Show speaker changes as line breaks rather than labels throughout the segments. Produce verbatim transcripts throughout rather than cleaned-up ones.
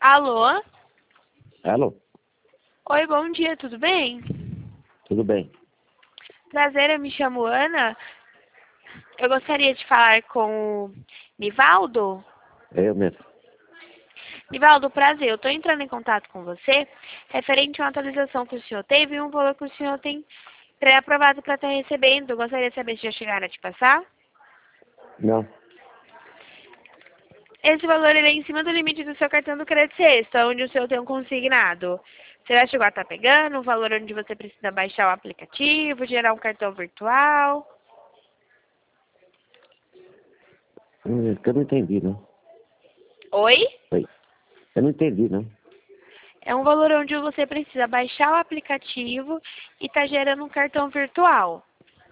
Alô?
Alô?
Oi, bom dia, tudo bem?
Tudo bem?
Prazer, eu me chamo Ana. Eu gostaria de falar com o Nivaldo.
É eu mesmo.
Nivaldo, prazer, eu estou entrando em contato com você referente a uma atualização que o senhor teve e um valor que o senhor tem pré-aprovado para estar recebendo. Eu gostaria de saber se já chegaram a te passar.
Não.
Esse valor ele é em cima do limite do seu cartão do crédito sexta, onde o senhor tem um consignado. Você já chegou a estar pegando o valor onde você precisa baixar o aplicativo, gerar um cartão virtual?
Hum, é que eu não entendi, não.
Oi?
Oi. Eu não entendi, não.
É um valor onde você precisa baixar o aplicativo e tá gerando um cartão virtual.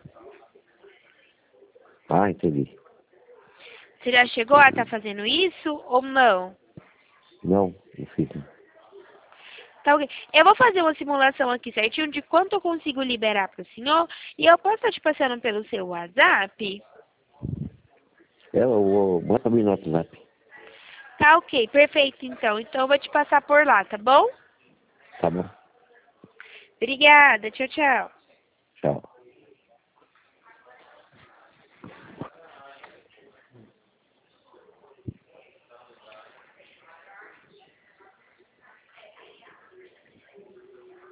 Ah, entendi.
Você já chegou a estar fazendo isso ou não?
Não, não fiz, não.
Tá ok. Eu vou fazer uma simulação aqui certinho de quanto eu consigo liberar para o senhor e eu posso estar te passando pelo seu WhatsApp?
É, eu vou... Manda-me no WhatsApp.
Tá ok, perfeito então. Então eu vou te passar por lá, tá bom?
Tá bom?
Obrigada, tchau, tchau.
Tchau.